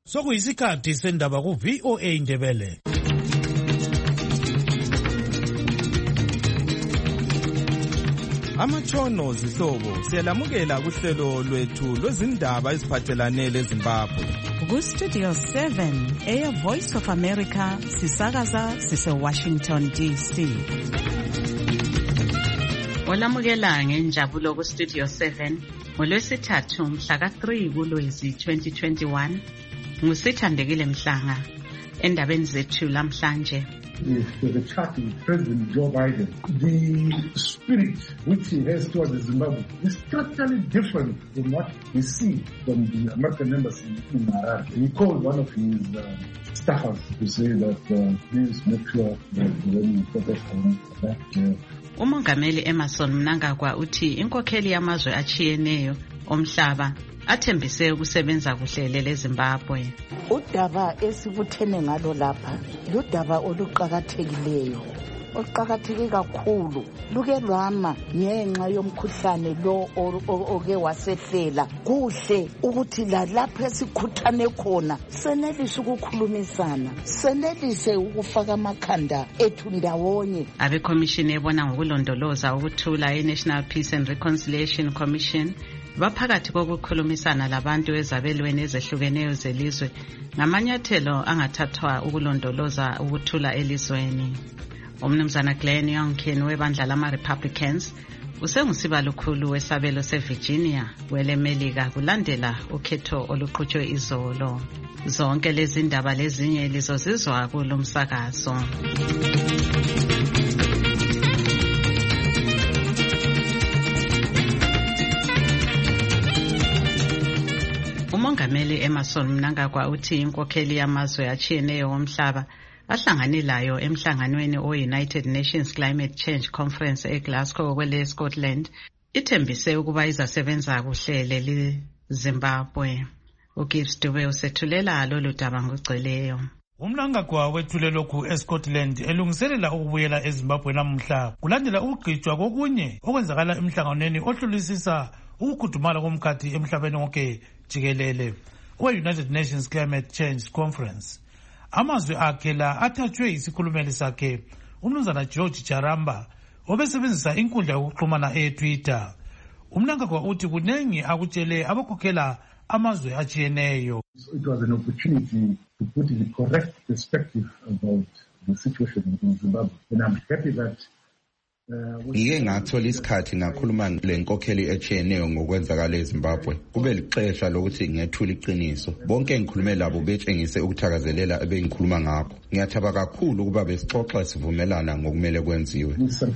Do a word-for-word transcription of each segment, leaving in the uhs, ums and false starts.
Sokuyisikhathi sendaba ku V O A Ndebele. Amatshono zihlobo siyalamukela kuhlelo lwethu lwezindaba eziphathelane leZimbabwe. Ku Studio seven, Air Voice of America, sisakaza sise Washington D C. Olamukela ngenjabulo ku Studio seven, ngolwesithathu mhla ka three kuLwezi twenty twenty-one. Ngusithandekile Mhlanga endabeni zethu lamhlanje. The chat with President Joe Biden, the spirit which he has towards Zimbabwe is totally different from what we see from the American embassy in Harare. He called one of his uh, staffers to say that uh, please make sure that when you focus on that. Uh, Umongameli Emerson Mnangagwa uthi inkokheli yamazwe achiyeneyo omhlaba athembise ukusebenza kuhle leZimbabwe. Udaba esibuthene ngalo lapha ludaba oluqhakathekileyo oqhakatheke kakhulu luke lwama ngenxa yomkhuhlane lo oke wasehlela. Kuhle ukuthi lapha esikhuthane khona senelise ukukhulumisana, senelise ukufaka amakhanda ethu ndawonye. Abekomishini ebona ngokulondoloza ukuthula iNational Peace and Reconciliation Commission baphakathi kokukhulumisana labantu ezabelweni ezehlukeneyo zelizwe ngamanyathelo angathathwa ukulondoloza ukuthula elizweni. Umnumzana Glenn Youngkin webandla lama Republicans usengusiba lukhulu wesabelo seVirginia kwelemelika kulandela ukhetho oluqhutshwe izolo. Zonke lezi ndaba lezinye lizozizwa kulomsakazo. Umongameli Emerson Mnangagwa uthi inkokheli yamazwe achiyeneyo omhlaba ahlanganelayo emhlanganweni o-United Nations Climate Change Conference eGlasgow kwele Scotland ithembise ukuba izasebenza kuhle leli Zimbabwe. uGibbs Dube usethulela lolu daba ngogcweleyo. Umnangagwa wethule lokhu eScotland elungiselela ukubuyela eZimbabwe namuhla kulandela ukugqitshwa kokunye okwenzakala emhlanganweni ohlulisisa ukukhudumala komkhathi emhlabeni wonke jikelele we-United Nations Climate Change Conference. Amazwi akhe la athathwe isikhulumeli sakhe umnumzana George Jaramba obesebenzisa inkundla yokuxhumana eTwitter. Umnangagwa uthi kunengi akutshele abakhokhela amazwe achiyeneyo. It was an opportunity to put the correct perspective about the situation in Zimbabwe, and I'm happy that Ngike ngathola isikhathi ngakhuluma lenkokheli echiyeneyo ngokwenzakala eZimbabwe. Kube lixesha lokuthi ngethule iqiniso. Bonke engikhulume labo betshengise ukuthakazelela ebengikhuluma ngakho. Ngiyathaba kakhulu ukuba besixoxa sivumelana ngokumele kwenziwe.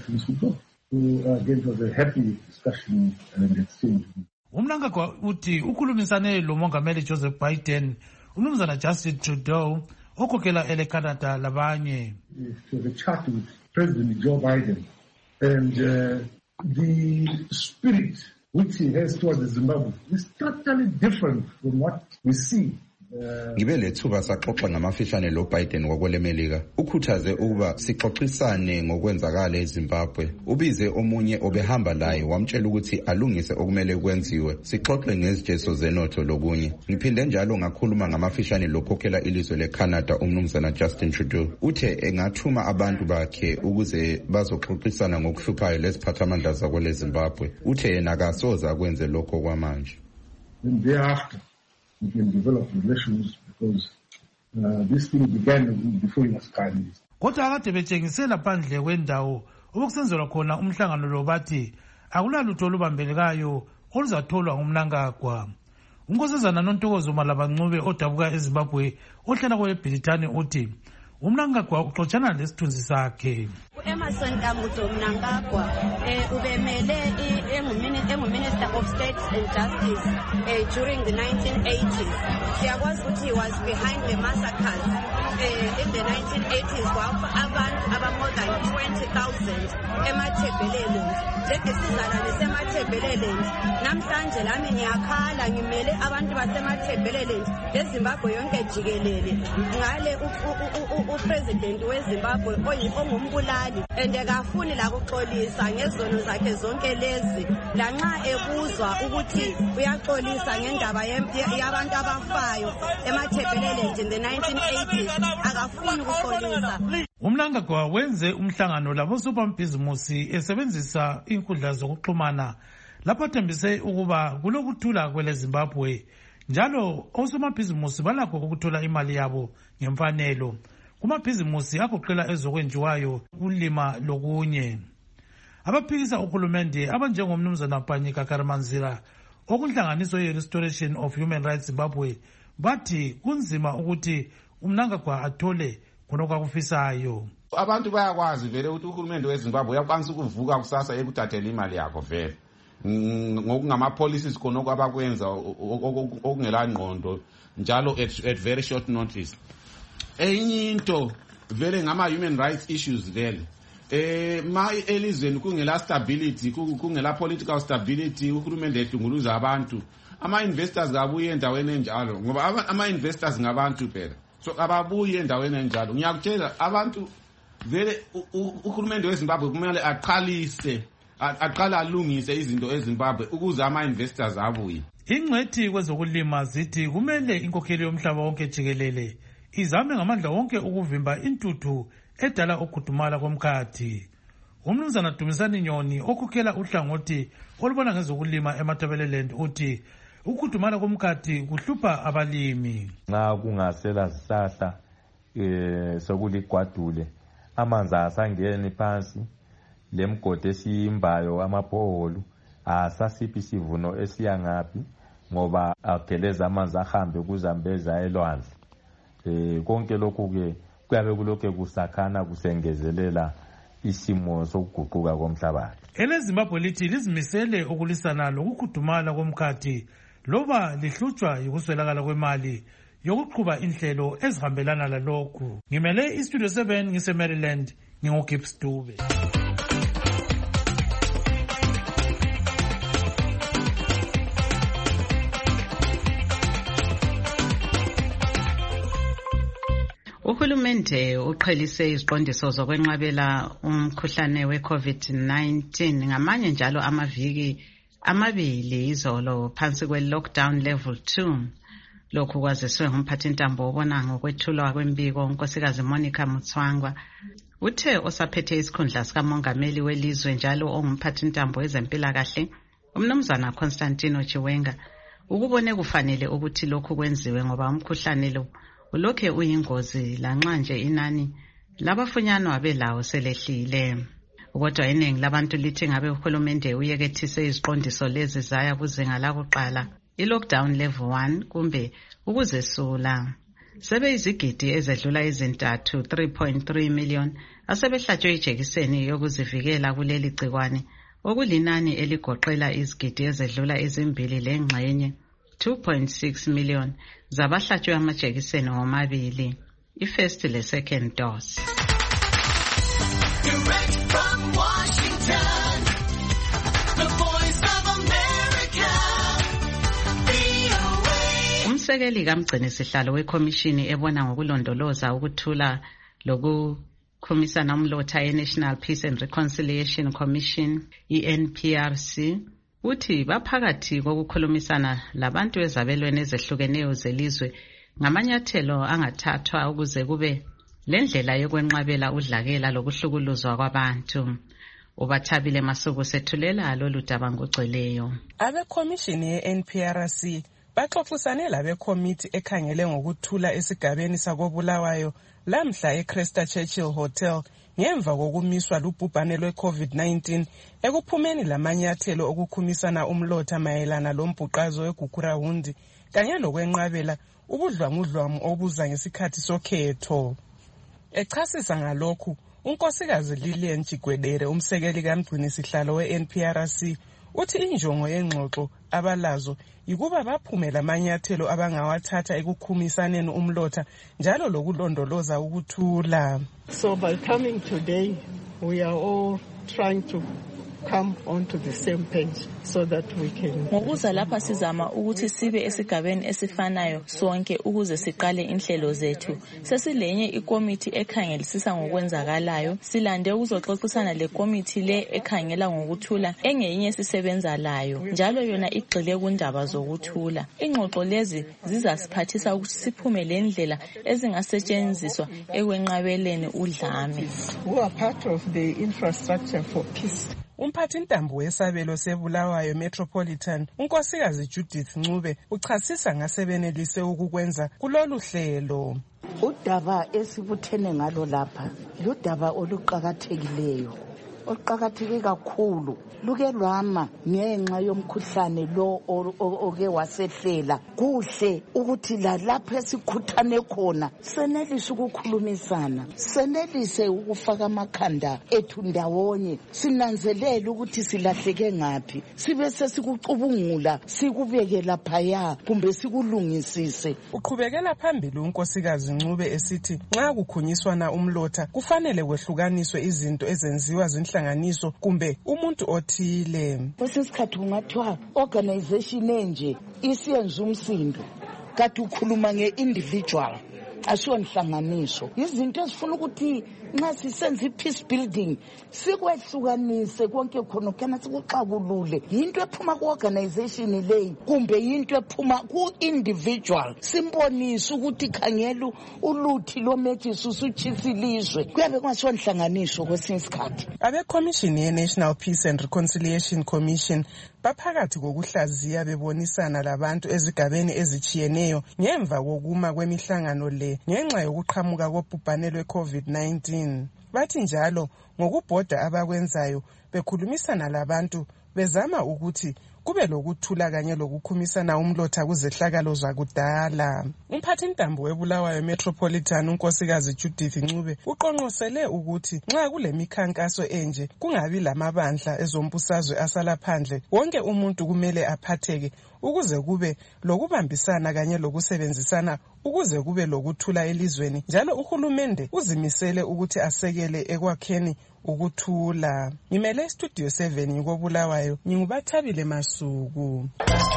Umnangagwa uthi ukhulumisane lo mongameli Joseph Biden, umnumzana Justin Trudeau okhokhela ele Canada labanye. The chat with President Joe Biden. And uh, the spirit which he has towards Zimbabwe is totally different from what we see. Ngibe lethuba saxoxa ngamafishane lo Biden wakwelemelika. Ukhuthaze ukuba sixoxisane ngokwenzakala eZimbabwe. Ubize omunye obehamba laye wamtshela ukuthi alungise okumele kwenziwe. Sixoxe ngezijeso zenotho lokunye. Ngiphinde njalo ngakhuluma ngamafishane lokhokhela ilizwe leCanada umnumzana Justin Trudeau. Uthe engathuma abantu bakhe ukuze bazoxoxisana ngokuhluphayo lesiphathamandla zakwele Zimbabwe. Uthe yena akasoza akwenze lokho kwamanje. Thereafter we can develop relations because uh, this thing began before he was prime minister. Kodwa akade betshengisela phandle kwendawo okusenzelwa khona umhlangano lo bathi akulalutho olubambelekayo oluzatholwa ngumnangagwa. Unkosazana Nontokozo Malabancube odabuka eZimbabwe ohlala kweBritani uthi umnangagwa uxoxana lesithunzi sakhe. Emerson Dambudzo Mnangagwa ubemele engu-Minister of State and Justice during the nineteen eighties. Siyakwazi ukuthi he was behind the massacres uh, in the nineteen eighties kwapha abantu aba more than twenty thousand emathebheleleni njengesizalwane semathebheleleni. Namhlanje lami ngiyakhala ngimele abantu basemathebheleleni leZimbabwe yonke jikelele ngale upresident weZimbabwe ongumbulali and akafuni la kuxolisa ngezono zakhe zonke lezi lanxa ebuzwa ukuthi uyaxolisa ngendaba yabantu abafayo emathebheleleni in the nineteen eighties akafuni ukuxolisa. uMnangagwa wenze umhlangano labosomabhizimusi esebenzisa inkundla zokuxhumana lapho thembise ukuba kulokuthula kwele Zimbabwe njalo osomabhizimusi balakho ukuthola imali yabo ngemfanelo kumabhizimusi agoqela ezokwenjiwayo kulima lokunye. Abaphikisa uhulumende abanjengomnumzana Panyika Karamanzira okunhlanganiso ye-Restoration of Human Rights Zimbabwe bathi kunzima ukuthi uMnangagwa athole khonokho akufisayo. Abantu bayakwazi vele ukuthi uhulumende weZimbabwe uyakwanisa ukuvuka kusasa ekuthathela imali yakho vele ngokungama policies khonokho abakwenza okungela ngqondo njalo at, at very short notice. Enye into vele ngama human rights issues vele eh ma elizweni kungela stability kungela political stability uhulumende edunguluza abantu ama investors ngabuye endaweni enjalo ngoba ama investors ngabantu phela so ababuye endaweni enjalo. Ngiyakutshela abantu vele uhulumende weZimbabwe kumele aqalise aqala alungise izinto eZimbabwe ukuze ama investors abuye. Ingcwethi kwezokulima zithi kumele inkokheli yomhlaba wonke jikelele izame ngamandla wonke ukuvimba intuthu edala ukudumala komkhathi. Umnumzana Dumisani Nyoni okhokhela uhlangothi olubona ngezokulima eMatabeleland uthi ukudumala komkhathi kuhlupha abalimi. Nxa kungasela zihlahla eh sokuligwadule amanzi asangeni phansi lemgodi esiyimbayo amabhoholu asasiphi isivuno esiyangaphi ngoba ageleza amanzi ahambe kuzambeza elwandle. Eh konke lokhu ke kuyabe kulokho kusakhana kusengezelela isimo sokuguquka komhlabathi. EleZimbabwe lithi lizimisele ukulisana lokukhudumala komkhathi loba lihlutshwa yikuswelakala kwemali yokuqhuba inhlelo ezihambelana lalokhu. Ngimele iStudio seven ngise Maryland ngingoGibbs Dube. Uhulumende uqhelise iziqondiso zokwenqabela umkhuhlane we-COVID nineteen ngamanye njalo amaviki amabili izolo phansi kwe-lockdown level two. Lokhu kwaziswe ngumphathintambo obona ngokwethulwa kwembiko uNkosikazi Monica Mutswangwa. Uthe osaphethe isikhundla sikamongameli welizwe njalo ongumphathintambo wezempilakahle umnumzana Constantino Chiwenga ukubone kufanele ukuthi lokhu kwenziwe ngoba umkhuhlane lo ulokhe uyingozi lanxa nje inani labafunyanwa belawo selehlile. Kodwa iningi labantu lithi ngabe uhulumende uyekethise iziqondiso lezi zaya kuzinga lakuqala i-lockdown level one kumbe ukuzesula. Sebe izigidi ezedlula izintathu three point three million asebehlatshwe ijekiseni yokuzivikela kuleli gcikwane okulinani eligoqela izigidi ezedlula ezimbili lengxenye two point six million zabahlatshwe amajekiseni womabili i-first le second dose. Direct from Washington, the voice of America, V O A. Umsekeli kamgcini sihlalo wekhomishini ebona ngokulondoloza ukuthula lokukhumisana umlotha ye-National Peace and Reconciliation Commission i-N P R C uthi baphakathi kokukhulumisana labantu ezabelweni ezehlukeneyo zelizwe ngamanyathelo angathathwa ukuze kube lendlela yokwenqabela udlakela lokuhlukuluzwa kwabantu. Ubathabile Masuku sethulela lolu daba ngogcweleyo. Abekhomishini ye-N P R C baxoxisane labekhomithi ekhangele ngokuthula esigabeni sakobulawayo lamhla eCresta Churchill Hotel ngemva kokumiswa lubhubhane lwe-COVID nineteen ekuphumeni lamanyathelo okukhumisana umlotha mayelana lombhuqazo weGukurahundi kanye lokwenqabela ubudlwangudlwamu obuza ngesikhathi sokhetho. Echasisa ngalokhu unkosikazi Lilian Chigwedere umsekeli kamgcini sihlalo we-N P R C uthi injongo yengxoxo abalazo yikuba baphume lamanyathelo abangawathatha ekukhumisaneni umlotha njalo lokulondoloza ukuthula. So by coming today, we are all trying to come onto the same page so that we can. Ngokuza lapha sizama ukuthi sibe esigabeni esifanayo sonke ukuze siqale inhlelo zethu. Sesilenye ikomiti ekhangelisisa ngokwenzakalayo. Silande ukuzoxoxisana le komiti le ekhangela ngokuthula engenye sisebenza layo. Njalo yona igxile kundaba zokuthula. Ingxoxo lezi zizasiphathisa ukuthi siphume le ndlela ezingasetshenziswa ekwenqabeleni udlame. Who are part of the infrastructure for peace. Umphathintambo wesabelo seBulawayo Metropolitan unkosikazi Judith Ncube uchasisa ngasebenelise ukukwenza kulolu hlelo. Udaba esibuthene ngalo lapha ludaba oluqhakathekileyo oqhakatheke kakhulu luke lwama ngenxa yomkhuhlane lo oke wasehlela. Kuhle ukuthi la lapha esikhuthane khona senelise ukukhulumisana, senelise ukufaka amakhanda ethu ndawonye, sinanzelela ukuthi silahleke ngaphi, sibe sesikucubungula sikubeke laphaya kumbe sikulungisise. Uqhubekela phambili unkosikazi Ncube esithi nxa kukhunyiswana umlotha kufanele kwehlukaniswe izinto ezenziwa zinhlanganiso kumbe umuntu othile. Kwesikhathi kungathiwa organization enje isiyenza umsindo kathi ukhuluma nge-individual asiyo nhlanganiso. Izinto ezifuna ukuthi nxa sisenza i-peace building sikwehlukanise konke khona kana sikuxakulule yinto ephuma ku-organization leyi kumbe yinto ephuma ku-individual. Simbonise ukuthi khangela uluthi lomejisi usuchisilizwe kuyabe kungasiyo nhlanganiso kwesinye isikhathi. Abekhomishini ye-National Peace and Reconciliation Commission baphakathi kokuhlaziya bebonisana labantu ezigabeni ezichiyeneyo ngemva kokuma kwemihlangano le ngenxa yokuqhamuka kobhubhane lwe-COVID nineteen. Bathi njalo ngokubhoda abakwenzayo bekhulumisana labantu bezama ukuthi kube lokuthula kanye lokukhumisana umlotha kuzehlakalo zakudala. Umphathintambo weBulawayo Metropolitan unkosikazi Judith Ncube uqonqosele ukuthi nxa kule mikhankaso enje kungabi lamabandla ezombusazwe asala phandle, wonke umuntu kumele aphatheke ukuze kube lokubambisana kanye lokusebenzisana ukuze kube lokuthula elizweni, njalo uhulumende uzimisele ukuthi asekele ekwakheni ukuthula. Ngimele Studio seven ngikoBulawayo, ngingubathabile Masuku.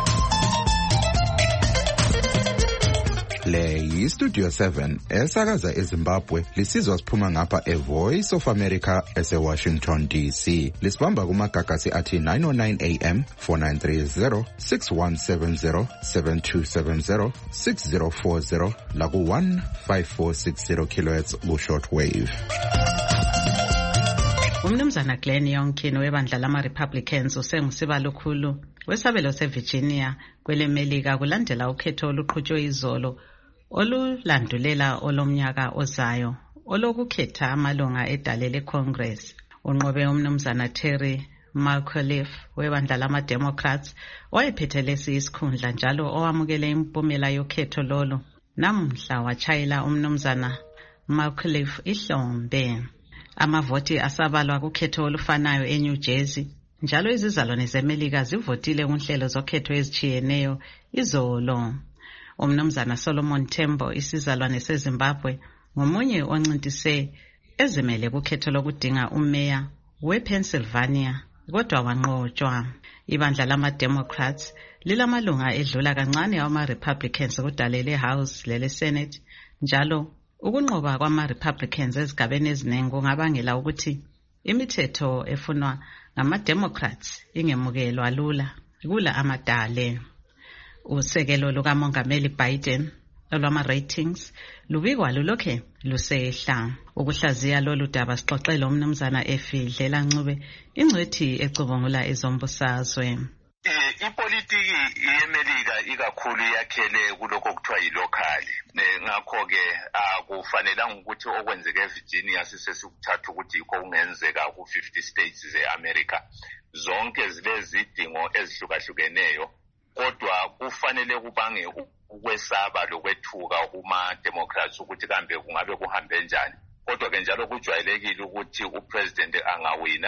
Le yi Studio seven esakaza eZimbabwe lisizwa siphuma ngapha eVoice of America ese-Washington D C. Lisibamba kumagagasi athi nine oh nine A M, four nine three zero, six one seven zero, seven two seven zero, six zero four zero la ku one five four six zero kilohertz ku shortwave. Umnumzana Glenn Youngkin webandla lama-Republicans usengusiba lukhulu wesabelo seVirginia kwele Melika kulandela ukhetho oluqhutshwe izolo olulandulela olomnyaka ozayo olokukhetha amalunga edale leCongress. Unqobe umnumzana Terry McAuliffe webandla lama-Democrats wayephethe lesi isikhundla njalo owamukele impumela yokhetho lolo namhla wachayela umnumzana McAuliffe ihlombe. Amavoti asabalwa kukhetho olufanayo eNew Jersey njalo izizalwane zeMelika zivotile kunhlelo zokhetho ezichiyeneyo izolo. Umnumzana Solomon Tembo isizalwane seZimbabwe ngomunye oncintise ezimele kukhetho lokudinga umeya wePennsylvania kodwa wanqotshwa. Ibandla lama-Democrats lilamalunga edlula kancane awama-Republicans kudale leHouse lele Senate njalo ukunqoba kwama-Republicans ezigabeni eziningi kungabangela ukuthi imithetho efunwa ngama-Democrats ingemukelwa lula kula amadale. Usekelo lukaMongameli Biden olwama-ratings lubikwa lulokhe lusehla. Ukuhlaziya lolu daba sixoxele umnumzana Efidlela Ncube ingcwethi ecubungula ezombusazwe. Ipolitiki yeMelika ikakhulu yakhele kulokho kuthiwa yilokali. Ngakho ke akufanelanga ukuthi okwenzeke eVirginia sisesikuthatha ukuthi yikho kungenzeka ku fifty states zeAmerica. Zonke zilezidingo ezihlukahlukeneyo kodwa kufanele kubange ukwesaba lokwethuka kuma Democrats ukuthi kambe kungabe kuhambe njani. Kodwa ke njalo kujwayelekile ukuthi upresident angawina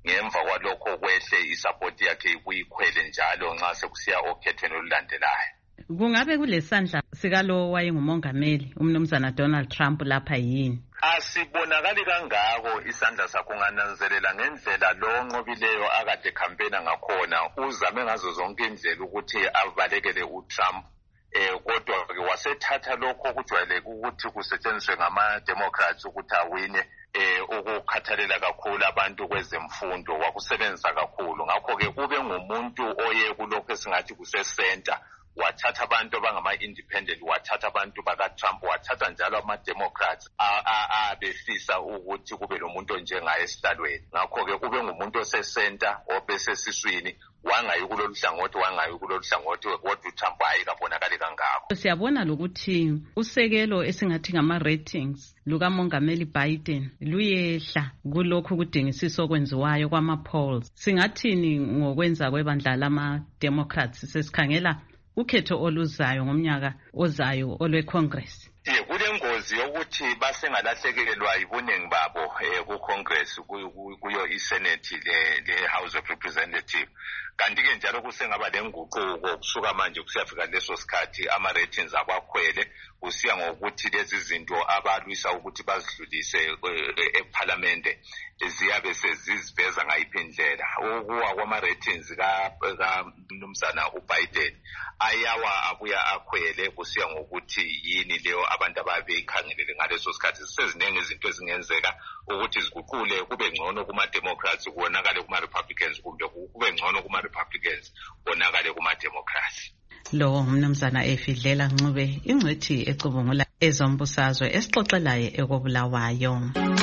ngemva kwalokho kwehle isupport yakhe kuyikhwele njalo nxa sekusiya okhethweni olulandelayo. Kungabe kulesandla sikalo wayengumongameli umnumzana Donald Trump lapha yini? Asibonakali kangako isandla sakho ngananzelela ngendlela lo nqobileyo akade campaign ngakhona uzame ngazo zonke indlela ukuthi avalekele uTrump. Eh kodwa ke wasethatha lokho kujwayeleke ukuthi kusetshenziswe ngama Democrats ukuthi awine eh ukukhathalela kakhulu abantu kwezemfundo wakusebenzisa kakhulu ngakho ke kube ngumuntu oye kulokho esingathi kuse center wathatha abantu abangama independent wathatha abantu baka Trump wathatha njalo ama Democrats abefisa ukuthi kube lo muntu njengaye esihlalweni ngakho ke kube ngumuntu ose center obese siswini wangayi kulolu hlangothi wangayi kulolu hlangothi kodwa uTrump ayikabonakali kangako. Siyabona lokuthi usekelo esingathi ngama ratings luka Mongameli Biden luyehla kulokho kudingisisa okwenziwayo kwama polls. Singathini ngokwenza kwebandla lama Democrats sesikhangela ukhetho oluzayo ngomnyaka ozayo olwe Congress? Yeah, kulengozi yokuthi basengalahlekelwa ibunengi babo eh ku Congress kuyo iSenate le le House of Representatives. Kanti ke njalo kusengaba lenguquko kusuka manje kusiyafika leso sikhathi ama ratings abakhwele kusiya ngokuthi lezi zinto abalwisa ukuthi bazidlulise eParliament ziyabe seziveza ngayiphi indlela. Ukuwa kwama ratings ka umnumzana uBiden ayawa abuya akhwele kusiya ngokuthi yini leyo abantu ababeyikhangelele ngaleso sikhathi. Seziningi izinto ezingenzeka ukuthi ziguqule kube ngcono kuma Democrats kubonakale kuma Republicans kumbe kube ngcono kuma Republicans bonakale kuma Democrats. Lo umnumzana Efidlela Ncube ingcwethi ecubungula ezombusazwe esixoxelayo ekobulawayo.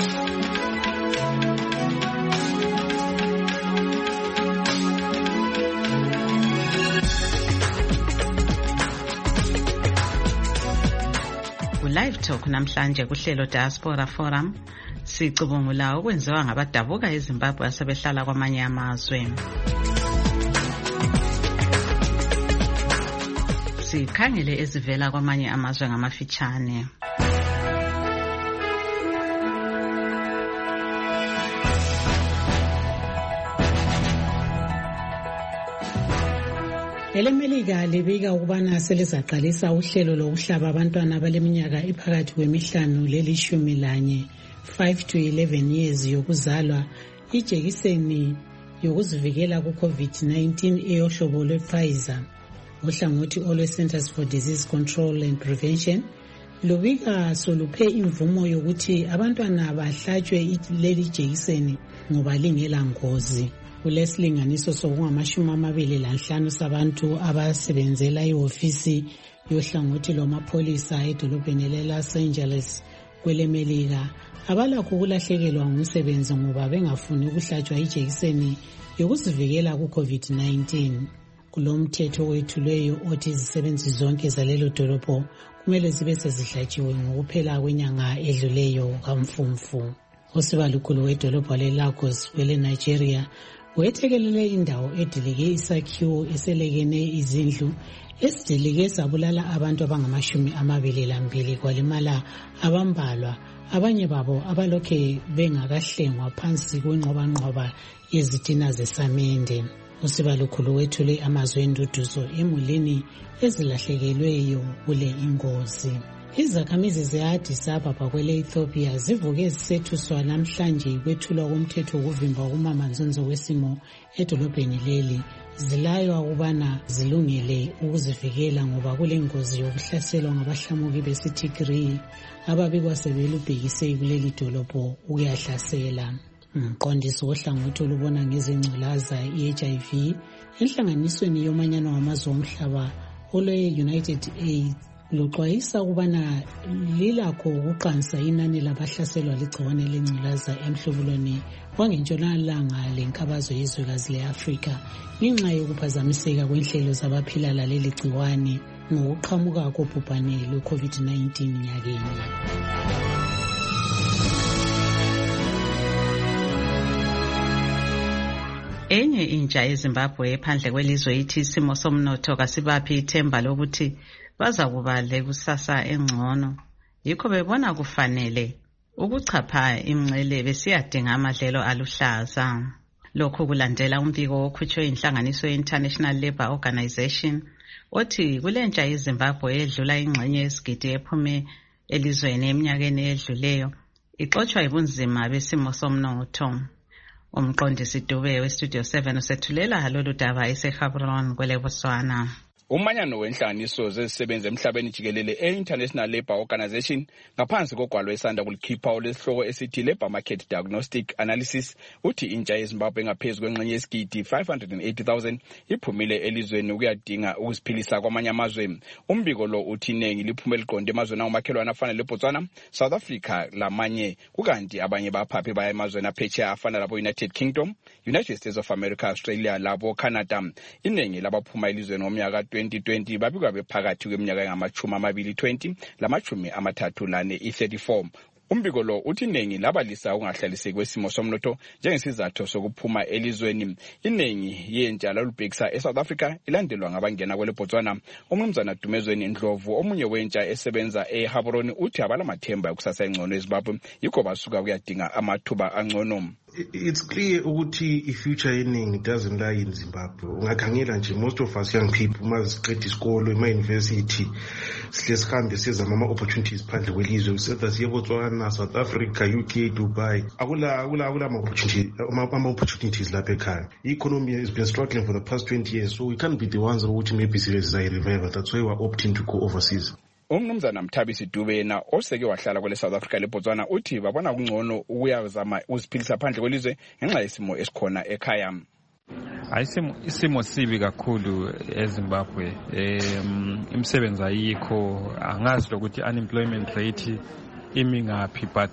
Live Talk namhlanje kuhlelo Diaspora Forum sicubungula okwenziwa ngabadabuka eZimbabwe asebehlala kwamanye amazwe. Sikhangele ezivela kwamanye amazwe ngamafitshane. EleMelika libika ukubana selizaqalisa uhlelo lokuhlaba abantwana abaleminyaka ephakathi kwemihlanu lelishumi lanye five to eleven years yokuzalwa ijekiseni yokuzivikela ku COVID nineteen eyohlobo lwe-Pfizer. Uhlangothi olwe Centers for Disease Control and Prevention lubika soluphe imvumo yokuthi abantwana bahlatshwe leli jekiseni ngoba lingela ngozi. Kulesilinganiso sokungamashumi amabili lanhlanu sabantu abasebenzela ihofisi yohlangothi lwamapholisa edolobheni leLos Angeles kweleMelika abalakho ukulahlekelwa ngumsebenzi ngoba bengafuni ukuhlatshwa ijekiseni yokuzivikela ku COVID nineteen. Kulomthetho wethuleyo othi izisebenzi zonke zalelo dolobho kumele zibe sezihlatshiwe ngokuphela kwenyanga edluleyo kaMfumfu. Usibalukhulu wedolobho leLagos kwele Nigeria wethekelele indawo edilike isakhiwo eselekene izindlu esidilike sabulala abantu abangamashumi amabili lambili kwalimala abambalwa abanye babo abalokhe bengakahlengwa phansi kwenqobanqoba yezitina zesamende. Usibalukhulu wethule amazwi enduduzo emulini ezilahlekelweyo kule ingozi. Izakhamizi ze-Addis Ababa kwele Ethiopia zivuke zisethuswa namhlanje kwethulwa komthetho wokuvimba ukumamanzonzo wesimo edolobheni leli. Zilaywa ukubana zilungele ukuzivikela ngoba kulengozi yokuhlaselwa ngabahlamuki besiTigray ababikwa sebelubhekise kuleli dolobho ukuyahlasela. Umqondisi wohlangothi olubona ngezengculaza i-H I V enhlanganisweni yomanyano wamazwe omhlaba olwe-United AIDS luxwayisa ukubana lilakho ukuqansa inani labahlaselwa ligciwane lengculaza emhlubulweni wangentshonalanga lenkabazo yezwekazi le-Afrika ngenxa yokuphazamiseka kwenhlelo zabaphila laleli gciwane ngokuqhamuka kobhubhane lwe-COVID nineteen nyakeni. Enye intsha eZimbabwe ephandle kwelizwe ithi isimo somnotho kasibaphi ithemba lokuthi bazakuba lekusasa engcono. Yikho bebona kufanele ukuchapha imncele besiyadinga amadlelo aluhlaza. Lokhu kulandela umbiko okhutshwe inhlanganiso ye-International Labour Organization othi kulentsha yeZimbabwe edlula ingxenye yesigidi ephume elizweni eminyakeni edluleyo ixoshwa yibunzima besimo somnotho. Umqondisi Dube weStudio seven usethulela lolu daba eseGaborone kweleBotswana. Umanyano wenhlanganiso zezisebenzi emhlabeni jikelele e-International Labour Organization ngaphansi kogwalo esanda kulikhipha olesihloko esithi Labour Market Diagnostic Analysis uthi intsha yeZimbabwe engaphezu kwengxenye yesigidi five hundred eighty thousand iphumile elizweni ukuyadinga ukusiphilisa kwamanye amazwe. Umbiko lo uthi iningi liphume liqonde emazweni angomakhelwane afana leBotswana, South Africa lamanye, kukanti abanye baphaphe baya emazweni aphetsheya afana labo United Kingdom, United States of America, Australia labo Canada. Iningi labaphuma elizweni ngomnyaka twenty twenty babikwa bephakathi kweminyaka engamachumi amabili twenty lamachumi amathathu lane i-thirty-four. Umbiko lo uthi iningi labalisa ungahlaliseki kwesimo somnotho njengesizathu sokuphuma elizweni. Iningi yentsha lalubhekisa eSouth Africa ilandelwa ngabangena kweleBotswana. Umnumzana Dumezweni Ndlovu omunye wentsha esebenza eGaborone uthi abalamathemba ekusasa engcono eZimbabwe yikho basuka kuyadinga amathuba angcono. It's clear ukuthi i-future yeningi doesn't lie in Zimbabwe. Ungakhangela nje most of us young people maziqeda isikolo ema-university sihle sihambe siza ama-opportunities phandle kwelizwe setha siye eBotswana, South Africa, U K, Dubai. Akula akula akula ama-opportunity ama-opportunities lapha ekhaya. I-economy has been struggling for the past twenty years, so we can't be the ones ukuthi maybe sizayi-revive. That's why we're opting to go overseas. Umnumzana Mthabisi Dube yena oseke wahlala kwele South Africa leBotswana uthi babona kungcono ukuyazama uziphilisa phandle kwelizwe ngenxa yesimo esikhona ekhaya. Ayisimo isimo sibi kakhulu eZimbabwe. Em imisebenzi ayikho, angazi ukuthi unemployment rate imi ngaphi but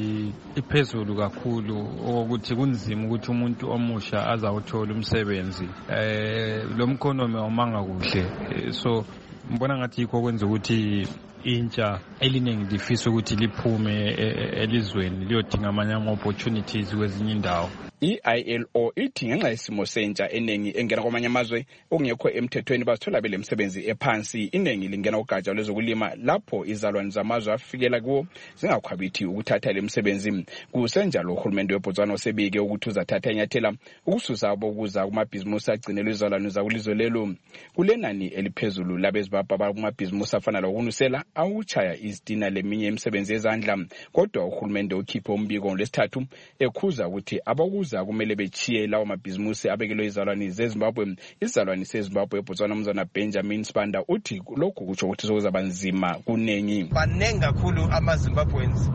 iphezulu kakhulu ukuthi kunzima ukuthi umuntu omusha azawuthola umsebenzi. Eh lo mkhonomi awumanga kuhle. So mbona ngathi yikho kwenza ukuthi intsha eliningi lifisa ukuthi liphume elizweni liyodinga amanye ama-opportunities kwezinye indawo. I-I L O ithi ngenxa yesimo sentsha eningi engena kwamanye amazwe okungekho emthethweni bazithola bele msebenzi ephansi. Iningi lingena ugatsha lwezokulima lapho izalwane zamazwe afikela kuwo zingakhwabithi ukuthatha le msebenzi. Kusenjalo uhulumende weBotswana osebike ukuthi uzathatha inyathela ukususa abokuza kumabhizimusi agcinelwe izalwane zakulizwe lelo. Kulenani eliphezulu labeZimbabwe abakumabhizimusi afana lokunusela awuchaya izitina leminye imisebenzi yezandla. Kodwa uhulumende ukhiphe umbiko ngolesithathu ekhuza ukuthi abakuza kumele bechiye lawo mabhizimusi abekelwe izalwane zeZimbabwe. Izalwane seZimbabwe eBotswana umzana Benjamin Spanda uthi lokhu kutsho ukuthi sokuzaba nzima kunengi. Banengi kakhulu ama-Zimbabweans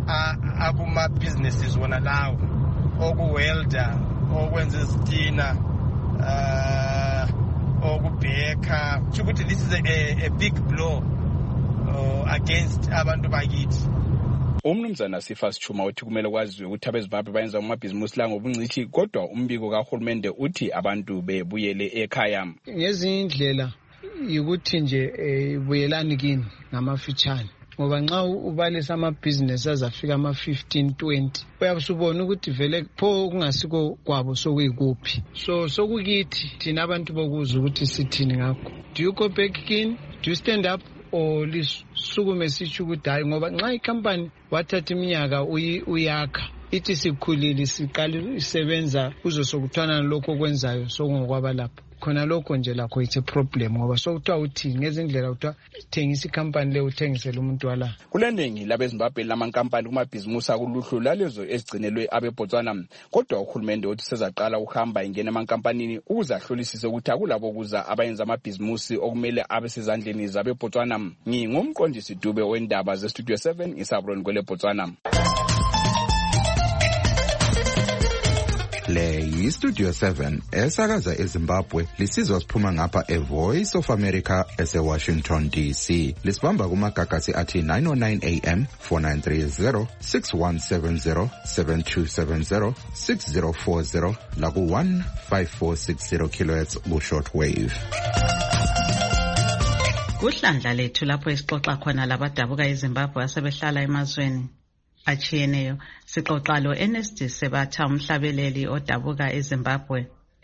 akuma businesses wona lawo okuwelda, okwenza izitina, okubheka. Ukuthi this is a, a big blow uh, against abantu bakithi. Umnumzana Sifas Chuma uthi kumele kwaziwe ukuthi abeZimbabwe bayenza amabhizimusi la ngobungcithi, kodwa umbiko kahulumende uthi abantu bebuyele ekhaya. Ngezinye indlela ukuthi nje ibuyelani kini ngamafitshane, ngoba nxa ubalisa amabhizinesi azafika ama fifteen twenty uyabusubona ukuthi vele pho kungasiko kwabo sokuyikuphi. So sokukithi thina abantu bokuza ukuthi sithini ngakho. Do you go back in? Do you stand up? O lisukume sitsho ukuthi hayi ngoba nxa ikhampani wathatha iminyaka uyakha ithi sikhulile siqala isebenza uzosokuthwana lokho okwenzayo sokungokwaba lapho khona lokho nje lakho it's a problem ngoba sokuthiwa uthi ngezindlela kuthiwa thengisa ikhampani le uthengisele umuntu wala. Kuleningi labeZimbabwe lamankampani kumabhizimusi akuluhlu lalezo ezigcinelwe abeBotswana, kodwa uhulumende uthi sezaqala ukuhamba ingena emankampanini ukuze ahlolisise ukuthi akulabo kuza abayenza amabhizimusi okumele abe sezandleni zabeBotswana. Ngingumqondisi Dube wendaba zeStudio seven eGaborone kweleBotswana. Le yiStudio seven esakaza eZimbabwe lisizwa siphuma ngapha eVoice of America eseWashington D C. Lisibamba kumagagasi athi nine oh nine A M, four nine three zero, six one seven zero, seven two seven zero, six zero four zero laku one five four six zero kilohertz ku shortwave. Kuhlandla lethu lapho esixoxa khona labadabuka eZimbabwe asebehlala emazweni achiyeneyo. Sixoxa lo Ernest Sebatha umhlabeleli odabuka eZimbabwe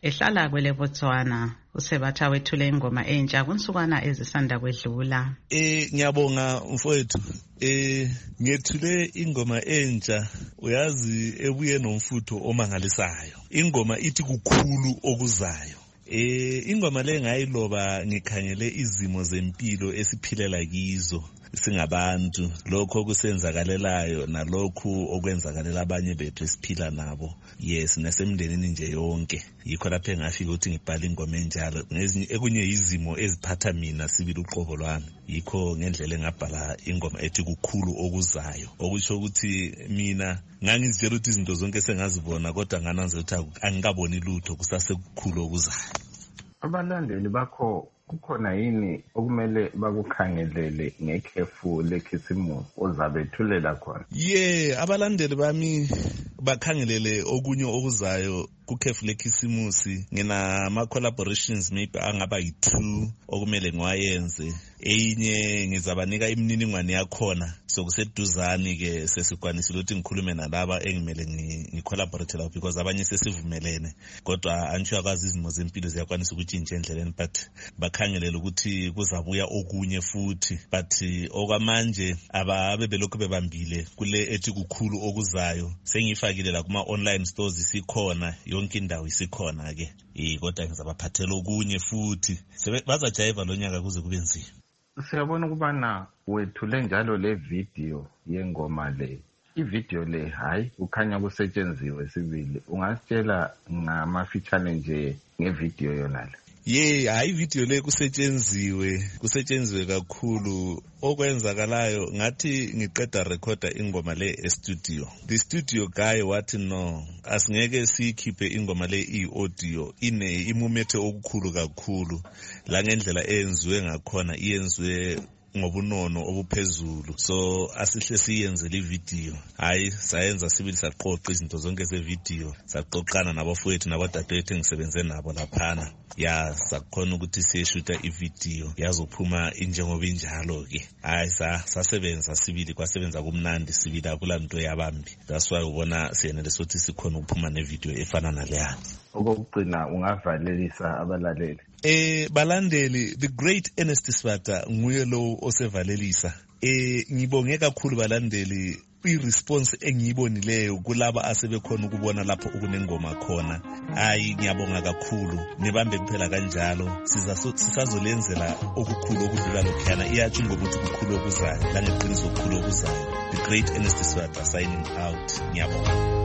ehlala kwele Botswana uSebatha wethule ingoma entsha kunsukwana ezisanda kwedlula. Eh ngiyabonga mfowethu. Eh ngethule ingoma entsha uyazi ebuye nomfutho omangalisayo. Ingoma ithi kukhulu okuzayo. Eh ingoma le ngayiloba ngikhangele izimo zempilo esiphilela kizo singabantu, lokho kusenzakalelayo nalokho okwenzakalela abanye bethu esiphila nabo. Yes, nasemndenini nje yonke. Yikho lapho engafika ukuthi ngibhale ingoma enjalo. Ngezinye ekunye izimo eziphatha mina sibili uqobo lwami. Yikho ngendlela engabhala ingoma ethi kukhulu okuzayo. Okusho ukuthi mina ngangizitshela ukuthi izinto zonke sengazibona kodwa ngananze ukuthi angikaboni lutho kusase kukhulu okuzayo. Abalandeli bakho kukhona yini okumele bakukhangelele ngekhefu lekhisimusi ozabethulela khona? Yeah, abalandeli bami bakhangelele okunye okuzayo kukhefu lekhisimusi. Ngina ama collaborations maybe angaba yi-two okumele ngiwayenze. Eyinye ngizabanika imininingwane yakhona sokuseduzani ke sesikwanisile ukuthi ngikhulume nalaba engimele ngicollaborate labo because abanye sesivumelene kodwa antsho kwazi izimo zempilo ziyakwanisa ukuthi nje endleleni but bakhangelela ukuthi kuzabuya okunye futhi but okwamanje ababe belokhu bebambile kule ethi kukhulu okuzayo sengifakile la kuma online stores isikhona yonke indawo isikhona ke eh kodwa ngizabaphathela okunye futhi bazajayiva lonyaka kuze kube nzima. Siyabona ukubana wethule njalo le video yengoma le. I-video le hayi ukhanya kusetshenziswe sibili. Ungasitshela ngamafeature nje ngevideo yona le? Yeah, hayi video le kusetshenziswe, kusetshenziswe kakhulu. Okwenzakalayo ngathi ngiqeda recorder ingoma le e-studio. The studio guy wathi no, asingeke sikhiphe ingoma le i-audio ine imumethe okukhulu kakhulu. La ngendlela eyenziwe ngakhona iyenziwe ngobunono obuphezulu, so asihle siyenze le video. Hayi sayenza sibili saqoqa izinto zonke ze video, saqoqana nabafowethu nabadadewethu engisebenze nabo laphana. Ya sakhona ukuthi siyeshuta i-video yazophuma injengoba injalo ke. Hayi sasebenza sibili kwasebenza kumnandi sibili akulanto yabambi. That's why ubona siyenele sothi sikhona ukuphuma ne-video efana naleya. Okugcina ungavalelisa abalaleli. Eh balandeli, the great Ernest Sibata nguye lo osevalelisa. Eh ngibonge kakhulu balandeli i-response engiyibonileyo kulaba asebekhona ukubona lapho ukunengoma khona. Hayi ngiyabonga kakhulu, nibambe kuphela kanjalo. Sizazolenzela okukhulu okudlula lokhana iyathi ngokuthi kukhulu okuzayo la ngeqiniso okukhulu okuzayo. The great Ernest Sibata signing out. Ngiyabonga.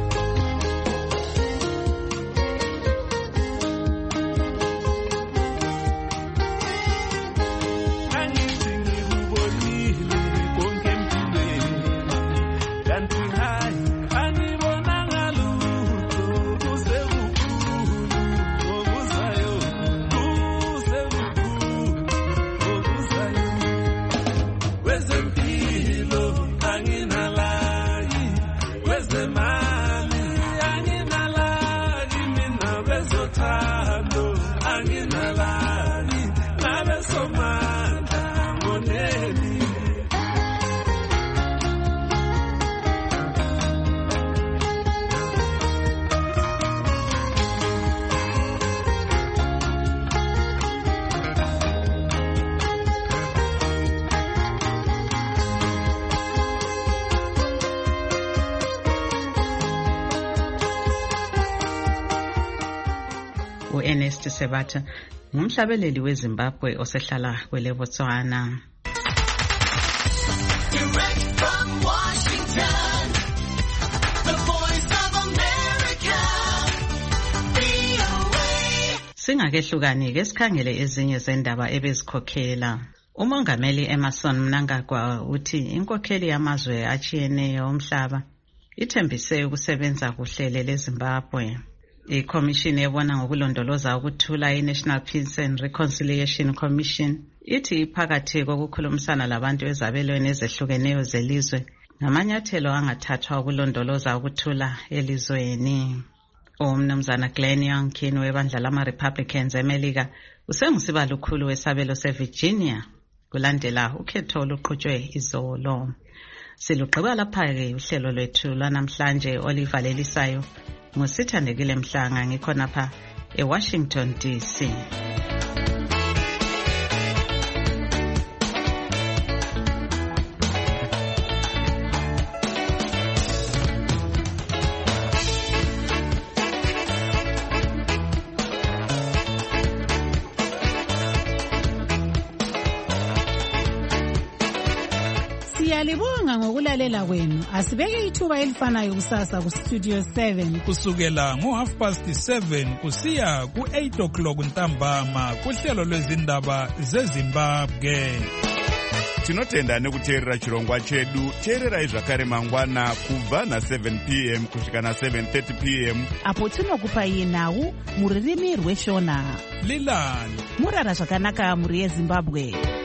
uErnest Sebatha ngumhlabeleli weZimbabwe osehlala kwele Botswana. Direct from Washington, the voice of America, V O A. Singakehlukani ke sikhangele ezinye zendaba ebezikhokhela. Umongameli Emmerson Mnangagwa uthi inkokheli yamazwe achiyeneyo omhlaba ithembise ukusebenza kuhlele leZimbabwe. I-Commission ebona ngokulondoloza ukuthula i-National Peace and Reconciliation Commission ithi iphakathi kokukhulumisana labantu ezabelweni ezehlukeneyo zelizwe ngamanyathelo angathathwa ukulondoloza ukuthula elizweni. Umnumzana Glenn Youngkin webandla lama-Republicans eMelika usengusibalo lukhulu wesabelo seVirginia kulandela ukhetho oluqhutshwe izolo. Silugqiba lapha-ke uhlelo lwethu lwanamhlanje olivalelisayo. Ngusithandekile Mhlanga ngikhonapha eWashington D C. Siyalibonga ngokulalela kwenu. Asibeke ithuba elifanayo kusasa ku Studio seven kusukela ngo half past seven kusiya ku eight o'clock ntambama kuhlelo lwezindaba zeZimbabwe. Tinotenda nekuteerera chirongwa chedu. Teererai zvakare mangwana kubva na seven p m kusvika na seven thirty p m apo tinokupai nhau muririmi rweshona. Lilani murara zvakanaka muri yeZimbabwe.